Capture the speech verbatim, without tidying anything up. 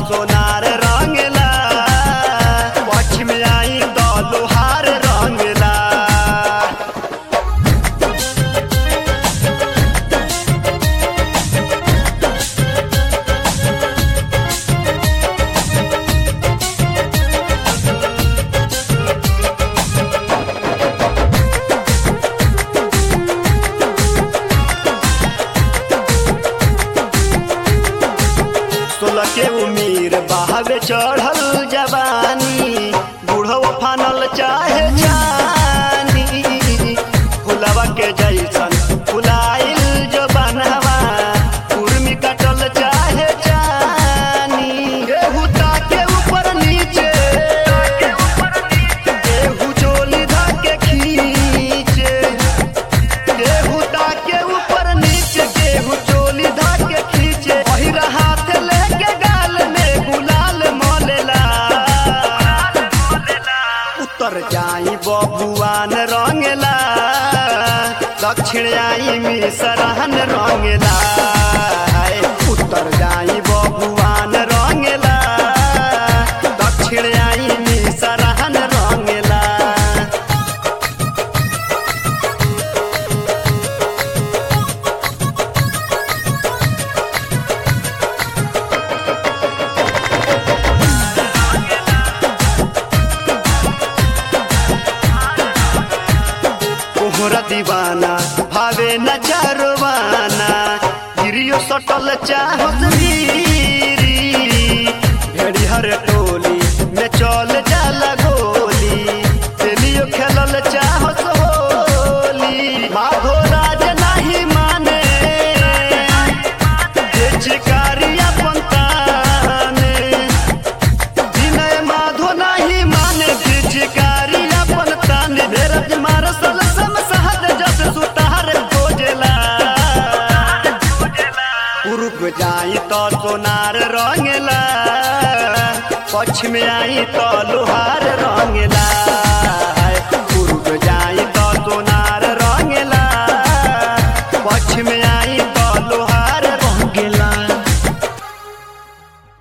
सोनार रंगला, पश्चिम आई तो लोहार रंगला। सोलह के उमीर बहावे चढ़ल जवानी, बूढ़ो फानल चाहे जानी। फुलवा के जैसन फुलाइल जो बनवा, उर्मी कटल चाहे जानी। केहू ताके ऊपर नीचे, केहू चोली धाके खींचे। केहू ताके ऊपर नीचे, केहू चोली धाके खींचे। वही हाथ लेके गाल में गुलाल मोलेला, उत्तर जाई बबुआन रंगला, दक्षिण आई मिसरहन रंगला। उत्तर जाई बबुआन रंगला, दक्षिण आई मिसरहन रंगला। तोहरा दीवाना भावे न चारवाना, गिरियो सटल चाहत वीरी। भेड़ी हर टोली में चल जाला गोली, तेलियो खेलल चाहत होली। माधो राज नहीं माने, ये चिकारी अपन ताने। विनय माधो नहीं माने, ये चिकारी अपन ताने। धीरज मारसल पूर्व जाई तो सोनार रंगला, पश्चिम आई तो लोहार।